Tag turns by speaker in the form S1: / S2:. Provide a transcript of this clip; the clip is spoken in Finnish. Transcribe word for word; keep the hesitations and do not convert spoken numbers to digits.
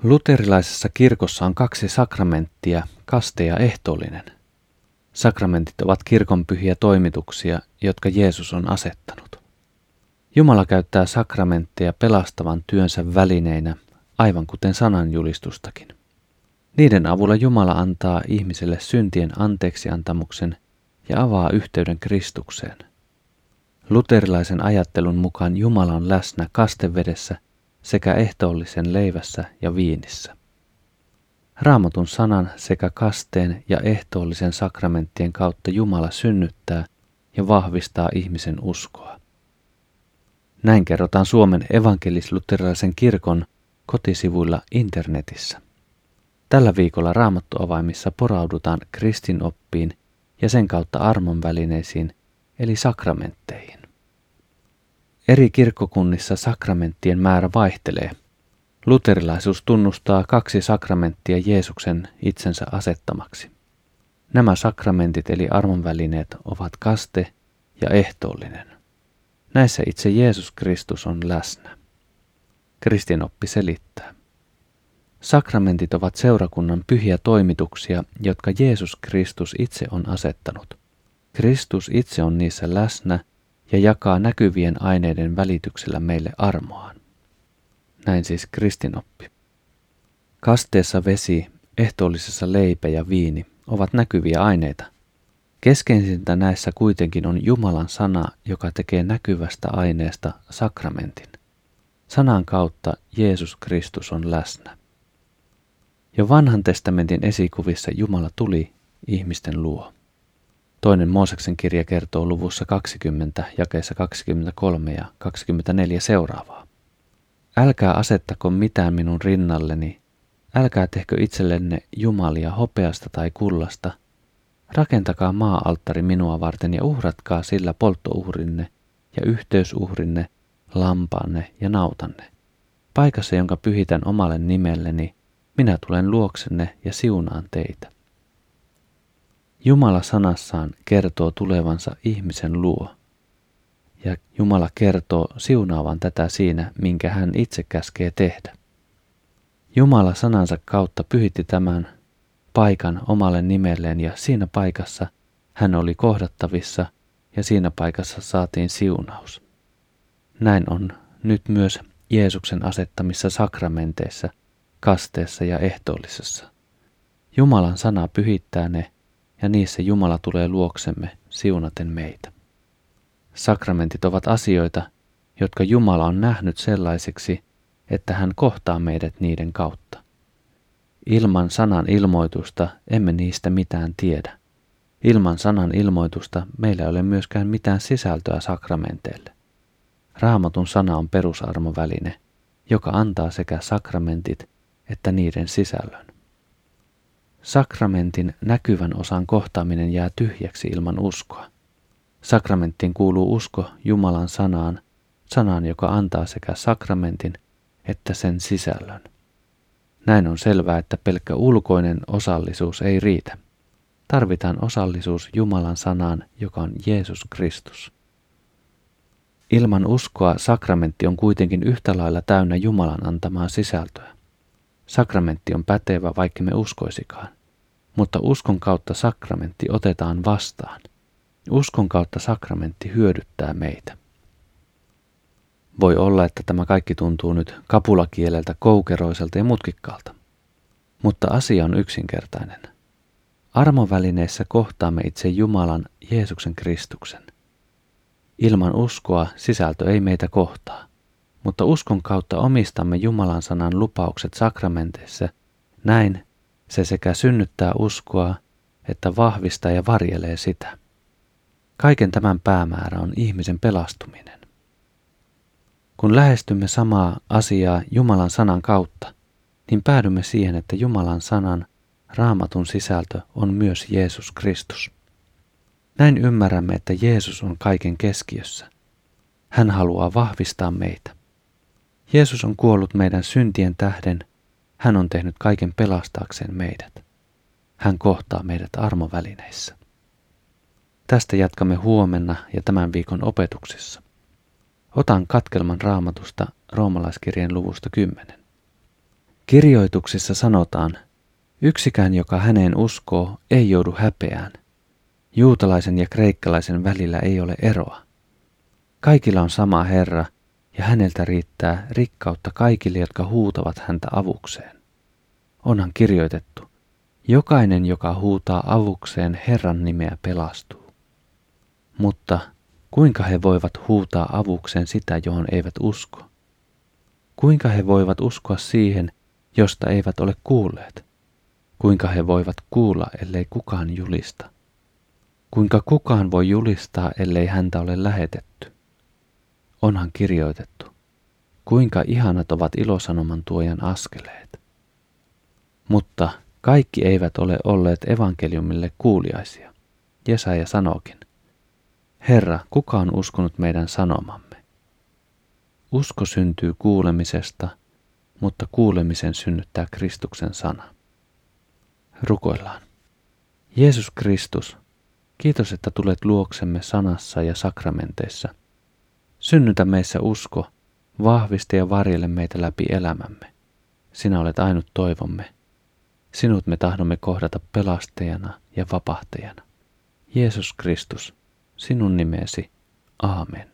S1: Luterilaisessa kirkossa on kaksi sakramenttia, kaste ja ehtoollinen. Sakramentit ovat kirkon pyhiä toimituksia, jotka Jeesus on asettanut. Jumala käyttää sakramentteja pelastavan työnsä välineinä, aivan kuten sananjulistustakin. Niiden avulla Jumala antaa ihmiselle syntien anteeksiantamuksen ja avaa yhteyden Kristukseen. Luterilaisen ajattelun mukaan Jumala on läsnä kastevedessä sekä ehtoollisen leivässä ja viinissä. Raamatun sanan sekä kasteen ja ehtoollisen sakramenttien kautta Jumala synnyttää ja vahvistaa ihmisen uskoa. Näin kerrotaan Suomen evankelis-luterilaisen kirkon kotisivuilla internetissä. Tällä viikolla Raamattuavaimissa poraudutaan kristinoppiin ja sen kautta armon välineisiin, eli sakramentteihin. Eri kirkkokunnissa sakramenttien määrä vaihtelee. Luterilaisuus tunnustaa kaksi sakramenttia Jeesuksen itsensä asettamaksi. Nämä sakramentit eli armonvälineet ovat kaste ja ehtoollinen. Näissä itse Jeesus Kristus on läsnä. Kristinoppi selittää. Sakramentit ovat seurakunnan pyhiä toimituksia, jotka Jeesus Kristus itse on asettanut. Kristus itse on niissä läsnä ja jakaa näkyvien aineiden välityksellä meille armoaan. Näin siis kristinoppi. Kasteessa vesi, ehtoollisessa leipä ja viini ovat näkyviä aineita. Keskeisintä näissä kuitenkin on Jumalan sana, joka tekee näkyvästä aineesta sakramentin. Sanan kautta Jeesus Kristus on läsnä. Jo vanhan testamentin esikuvissa Jumala tuli ihmisten luo. Toinen Mooseksen kirja kertoo luvussa kaksikymmentä, jakeissa kaksikymmentäkolme ja kaksikymmentäneljä seuraavaa. Älkää asettako mitään minun rinnalleni, älkää tehkö itsellenne jumalia hopeasta tai kullasta, rakentakaa maa-alttari minua varten ja uhratkaa sillä polttouhrinne ja yhteysuhrinne, lampaanne ja nautanne. Paikassa, jonka pyhitän omalle nimelleni, minä tulen luoksenne ja siunaan teitä. Jumala sanassaan kertoo tulevansa ihmisen luo. Ja Jumala kertoo siunaavan tätä siinä, minkä hän itse käskee tehdä. Jumala sanansa kautta pyhitti tämän paikan omalle nimelleen ja siinä paikassa hän oli kohdattavissa ja siinä paikassa saatiin siunaus. Näin on nyt myös Jeesuksen asettamissa sakramenteissa, kasteessa ja ehtoollisessa. Jumalan sana pyhittää ne ja niissä Jumala tulee luoksemme siunaten meitä. Sakramentit ovat asioita, jotka Jumala on nähnyt sellaisiksi, että hän kohtaa meidät niiden kautta. Ilman sanan ilmoitusta emme niistä mitään tiedä. Ilman sanan ilmoitusta meillä ei ole myöskään mitään sisältöä sakramenteille. Raamatun sana on perusarmoväline, joka antaa sekä sakramentit että niiden sisällön. Sakramentin näkyvän osan kohtaaminen jää tyhjäksi ilman uskoa. Sakramenttiin kuuluu usko Jumalan sanaan, sanaan, joka antaa sekä sakramentin että sen sisällön. Näin on selvää, että pelkkä ulkoinen osallisuus ei riitä. Tarvitaan osallisuus Jumalan sanaan, joka on Jeesus Kristus. Ilman uskoa sakramentti on kuitenkin yhtä lailla täynnä Jumalan antamaa sisältöä. Sakramentti on pätevä, vaikka me uskoisikaan, mutta uskon kautta sakramentti otetaan vastaan. Uskon kautta sakramentti hyödyttää meitä. Voi olla, että tämä kaikki tuntuu nyt kapulakieleltä, koukeroiselta ja mutkikkaalta. Mutta asia on yksinkertainen. Armovälineissä kohtaamme itse Jumalan Jeesuksen Kristuksen. Ilman uskoa sisältö ei meitä kohtaa, mutta uskon kautta omistamme Jumalan sanan lupaukset sakramenteissa. Näin se sekä synnyttää uskoa, että vahvistaa ja varjelee sitä. Kaiken tämän päämäärä on ihmisen pelastuminen. Kun lähestymme samaa asiaa Jumalan sanan kautta, niin päädymme siihen, että Jumalan sanan, Raamatun sisältö on myös Jeesus Kristus. Näin ymmärrämme, että Jeesus on kaiken keskiössä. Hän haluaa vahvistaa meitä. Jeesus on kuollut meidän syntien tähden. Hän on tehnyt kaiken pelastaakseen meidät. Hän kohtaa meidät armovälineissä. Tästä jatkamme huomenna ja tämän viikon opetuksissa. Otan katkelman Raamatusta Roomalaiskirjeen luvusta kymmenen. Kirjoituksissa sanotaan, yksikään, joka häneen uskoo, ei joudu häpeään. Juutalaisen ja kreikkalaisen välillä ei ole eroa. Kaikilla on sama Herra, ja häneltä riittää rikkautta kaikille, jotka huutavat häntä avukseen. Onhan kirjoitettu, jokainen, joka huutaa avukseen Herran nimeä, pelastuu. Mutta kuinka he voivat huutaa avukseen sitä, johon eivät usko? Kuinka he voivat uskoa siihen, josta eivät ole kuulleet? Kuinka he voivat kuulla, ellei kukaan julista? Kuinka kukaan voi julistaa, ellei häntä ole lähetetty? Onhan kirjoitettu, kuinka ihanat ovat ilosanoman tuojan askeleet. Mutta kaikki eivät ole olleet evankeliumille kuuliaisia. Jesaja sanookin, Herra, kuka on uskonut meidän sanomamme? Usko syntyy kuulemisesta, mutta kuulemisen synnyttää Kristuksen sana. Rukoillaan. Jeesus Kristus, kiitos, että tulet luoksemme sanassa ja sakramenteissa. Synnytä meissä usko, vahvista ja varjele meitä läpi elämämme. Sinä olet ainut toivomme. Sinut me tahdomme kohdata pelastajana ja vapahtajana. Jeesus Kristus, sinun nimesi. Aamen.